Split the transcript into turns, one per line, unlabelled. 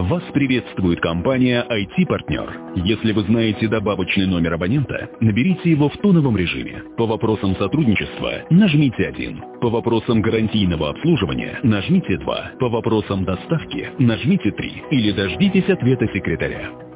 Вас приветствует компания IT-партнер. Если вы знаете добавочный номер абонента, наберите его в тоновом режиме. По вопросам сотрудничества нажмите 1. По вопросам гарантийного обслуживания нажмите 2. По вопросам доставки нажмите 3. Или дождитесь ответа секретаря.